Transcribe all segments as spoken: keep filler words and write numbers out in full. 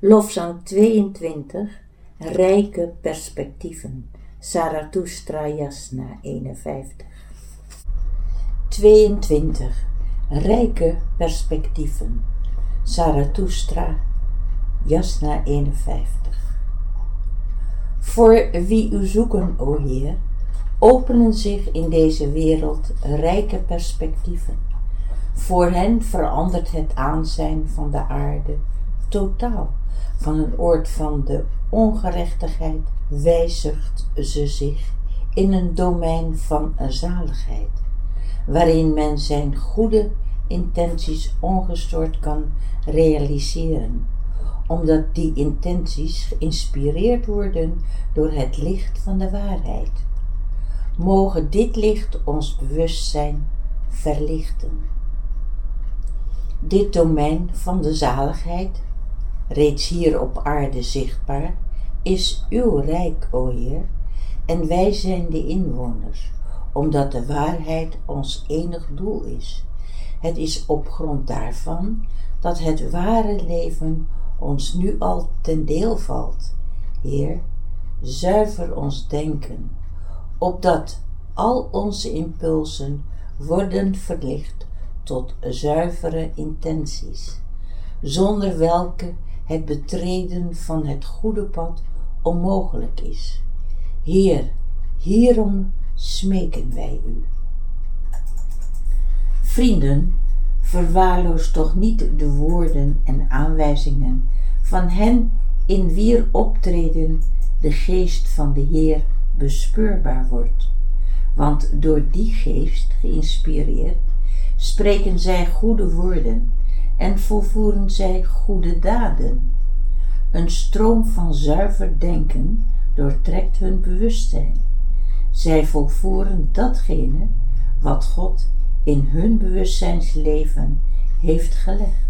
Lofzang tweeëntwintig, Rijke perspectieven, Zarathustra Jasna eenenvijftig. tweeëntwintig, Rijke perspectieven, Zarathustra Jasna eenenvijftig. Voor wie u zoeken, o Heer, openen zich in deze wereld rijke perspectieven. Voor hen verandert het aanzijn van de aarde totaal. Van een oord van de ongerechtigheid wijzigt ze zich in een domein van zaligheid, waarin men zijn goede intenties ongestoord kan realiseren, omdat die intenties geïnspireerd worden door het licht van de waarheid. Mogen dit licht ons bewustzijn verlichten. Dit domein van de zaligheid, reeds hier op aarde zichtbaar, is uw rijk, o Heer, en wij zijn de inwoners, omdat de waarheid ons enig doel is. Het is op grond daarvan dat het ware leven ons nu al ten deel valt. Heer, zuiver ons denken, opdat al onze impulsen worden verlicht tot zuivere intenties, zonder welke het betreden van het goede pad onmogelijk is. Heer, hierom smeken wij u. Vrienden, verwaarloos toch niet de woorden en aanwijzingen van hen in wier optreden de geest van de Heer bespeurbaar wordt, want door die geest geïnspireerd spreken zij goede woorden en volvoeren zij goede daden. Een stroom van zuiver denken doortrekt hun bewustzijn. Zij volvoeren datgene wat God in hun bewustzijnsleven heeft gelegd.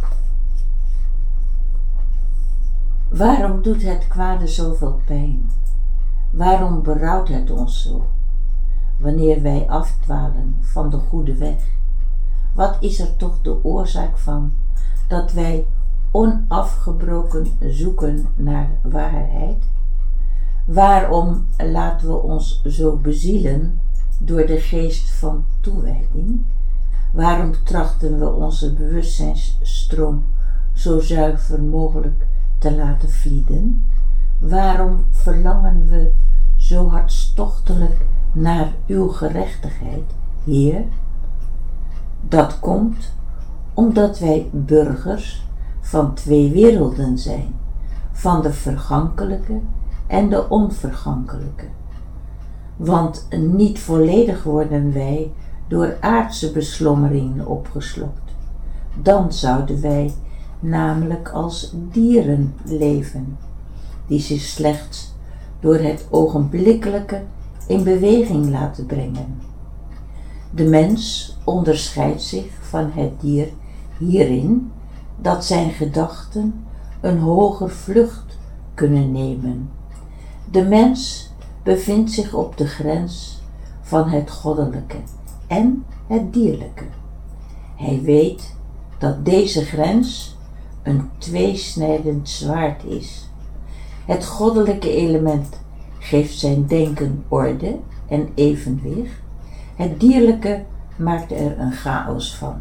Waarom doet het kwade zoveel pijn? Waarom berouwt het ons zo, wanneer wij afdwalen van de goede weg? Wat is er toch de oorzaak van dat wij onafgebroken zoeken naar waarheid? Waarom laten we ons zo bezielen door de geest van toewijding? Waarom trachten we onze bewustzijnsstroom zo zuiver mogelijk te laten vlieden? Waarom verlangen we zo hartstochtelijk naar uw gerechtigheid, Heer? Dat komt omdat wij burgers van twee werelden zijn, van de vergankelijke en de onvergankelijke. Want niet volledig worden wij door aardse beslommeringen opgeslokt. Dan zouden wij namelijk als dieren leven, die zich slechts door het ogenblikkelijke in beweging laten brengen. De mens onderscheidt zich van het dier hierin dat zijn gedachten een hoger vlucht kunnen nemen. De mens bevindt zich op de grens van het goddelijke en het dierlijke. Hij weet dat deze grens een tweesnijdend zwaard is. Het goddelijke element geeft zijn denken orde en evenwicht. Het dierlijke maakt er een chaos van.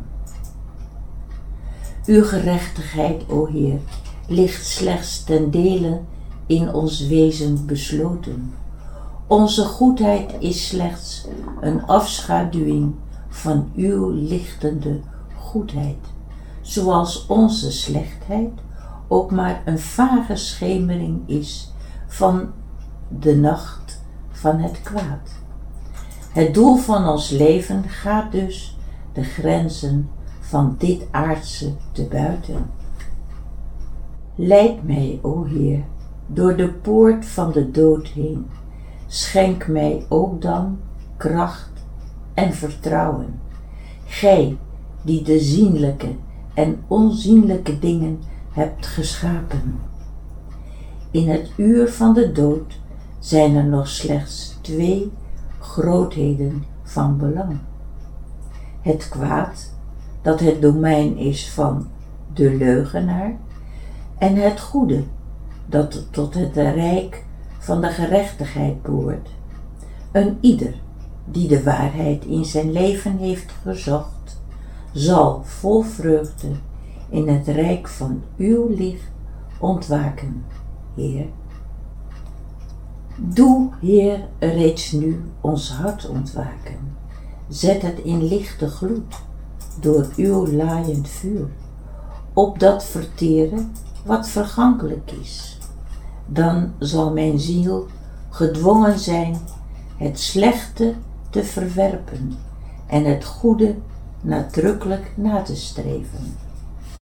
Uw gerechtigheid, o Heer, ligt slechts ten dele in ons wezen besloten. Onze goedheid is slechts een afschaduwing van uw lichtende goedheid, zoals onze slechtheid ook maar een vage schemering is van de nacht van het kwaad. Het doel van ons leven gaat dus de grenzen van dit aardse te buiten. Leid mij, o Heer, door de poort van de dood heen. Schenk mij ook dan kracht en vertrouwen. Gij, die de zienlijke en onzienlijke dingen hebt geschapen. In het uur van de dood zijn er nog slechts twee grootheden van belang. Het kwaad, dat het domein is van de leugenaar, en het goede, dat tot het rijk van de gerechtigheid behoort. Een ieder die de waarheid in zijn leven heeft gezocht, zal vol vreugde in het rijk van uw licht ontwaken, Heer. Doe, Heer, reeds nu ons hart ontwaken. Zet het in lichte gloed door uw laaiend vuur, opdat verteren wat vergankelijk is. Dan zal mijn ziel gedwongen zijn het slechte te verwerpen en het goede nadrukkelijk na te streven.